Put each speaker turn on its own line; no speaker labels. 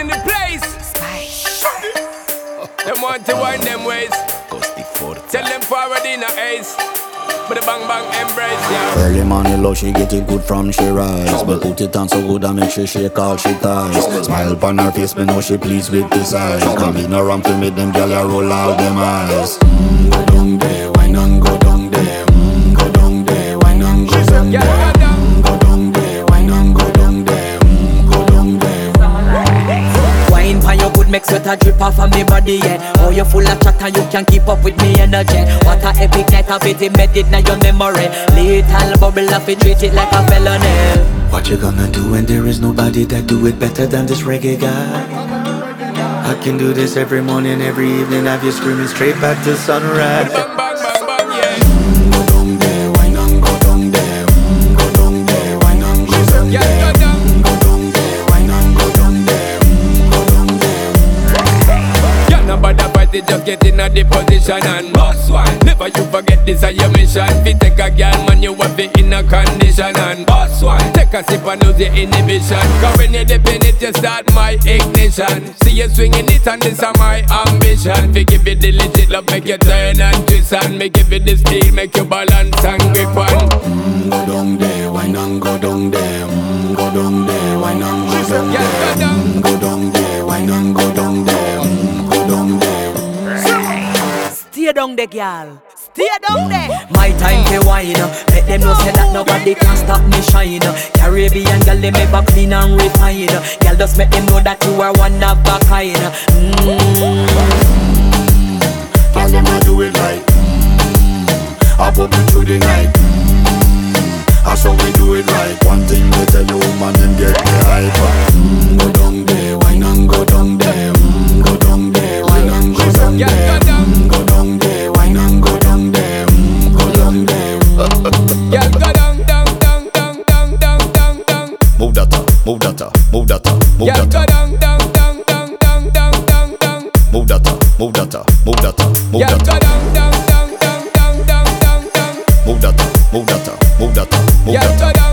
in the place. Them want to wind them ways. Tell them forward in a ace. But the bang bang embrace, yeah.
Early morning love, she get it good from she rise. But put it on so good I make she shake all she ties. Smile upon her face, me know she pleased with this eyes. Come in around to make them gyal a roll out them eyes. Go down there, wine and go down there. Go down there, wine and go down there. Go down there, wine and go down there. Go down there.
Wine pan your good make sweat a drip off of me body, yeah. Oh, you full of chatter, you can keep up with me energy. What a epic night of it, embedded in your memory. Little bubble of it, treat it like a felony.
What you gonna do when there is nobody that do it better than this reggae guy? I can do this every morning, every evening, have you screaming straight back to sunrise.
Bang bang bang bang, yeah.
Go down there, wine and go down there. Go down there, wine and go down there.
Yeah, go down.
Go down there, wine and go down there. Go down there.
Yeah, nobody fight it, just get in a the position and boss one. Never you forget this is your mission. Fi take a girl, man, you have it in a condition and boss one. Take a sip and lose your inhibition. Cause when you dip in it, you start my ignition. See you swinging it and this is my ambition. Fi give it the legit love, make you turn and twist and me give it the steel, make you balance and grip on.
Go down there, wine and go down there. Go down there, wine and go down there.
Yeah, go down.
Go down there, wine and go down there. Go down there.
Stay down there, girl. Stay down there. My time to wine. Let them know say that nobody can stop me shine. Caribbean girl, they ever clean and refine. Girl, just make them know that you are one of a kind.
Girl, them a do it right. I bubble through the night. That's how we do it right. One thing we tell you, woman, them get the hype. Go down there, wine and go down there. Go down there, wine and go down
Yeah,
there.
go down.
Go down there, wine and go down there. Go down there.
Yeah, go down, down, down, down, down, down, down, down.
Move that up, move that up, move that up, move
Yeah,
that
go
up.
down, down, down, down, down, down, down, down.
Move that up, move that up, move that up, move
Yeah,
that
go
up.
down, down, down, down, down, down, down, down.
Move that up, move that up, move that up, move
Yeah,
that
go
up.
down.